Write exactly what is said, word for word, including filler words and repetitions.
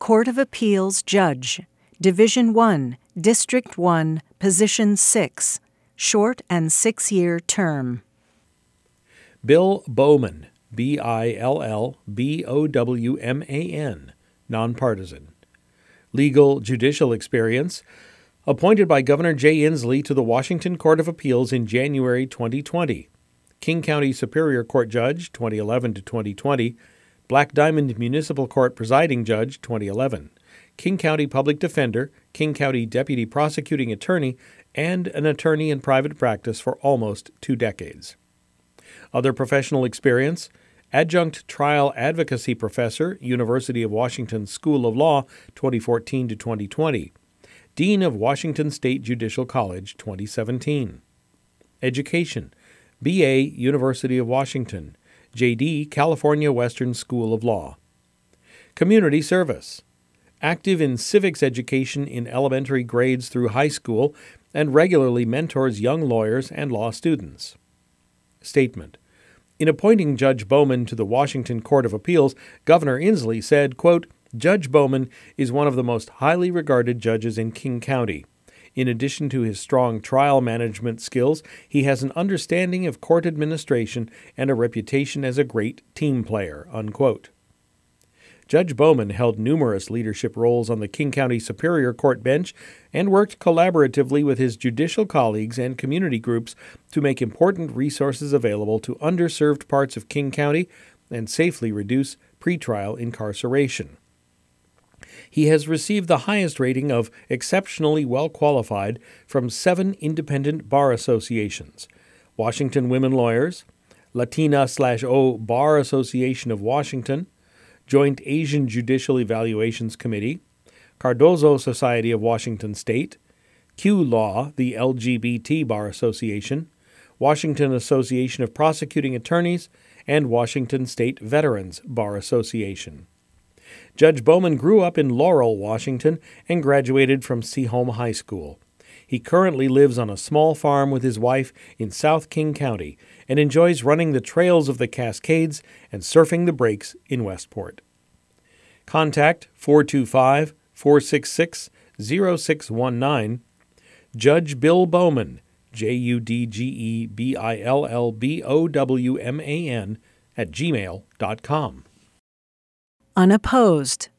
Court of Appeals Judge, Division one, District one, Position six, short and six-year term. Bill Bowman, B I L L B O W M A N, nonpartisan. Legal judicial experience, appointed by Governor Jay Inslee to the Washington Court of Appeals in January twenty twenty. King County Superior Court Judge, twenty eleven to twenty twenty. Black Diamond Municipal Court Presiding Judge, twenty eleven. King County Public Defender, King County Deputy Prosecuting Attorney, and an attorney in private practice for almost two decades. Other professional experience: Adjunct Trial Advocacy Professor, University of Washington School of Law, twenty fourteen to twenty twenty. Dean of Washington State Judicial College, twenty seventeen. Education: B A, University of Washington. J D, California Western School of Law. Community service: active in civics education in elementary grades through high school and regularly mentors young lawyers and law students. Statement: in appointing Judge Bowman to the Washington Court of Appeals, Governor Inslee said, quote, "Judge Bowman is one of the most highly regarded judges in King County. In addition to his strong trial management skills, he has an understanding of court administration and a reputation as a great team player," unquote. Judge Bowman held numerous leadership roles on the King County Superior Court bench and worked collaboratively with his judicial colleagues and community groups to make important resources available to underserved parts of King County and safely reduce pretrial incarceration. He has received the highest rating of exceptionally well qualified from seven independent bar associations: Washington Women Lawyers, Latina/O Bar Association of Washington, Joint Asian Judicial Evaluations Committee, Cardozo Society of Washington State, Q Law, the L G B T Bar Association, Washington Association of Prosecuting Attorneys, and Washington State Veterans Bar Association. Judge Bowman grew up in Laurel, Washington, and graduated from Seaholm High School. He currently lives on a small farm with his wife in South King County and enjoys running the trails of the Cascades and surfing the breaks in Westport. Contact four two five, four six six, zero six one nine. Judge Bill Bowman, J U D G E B I L L B O W M A N, at gmail dot com. Unopposed.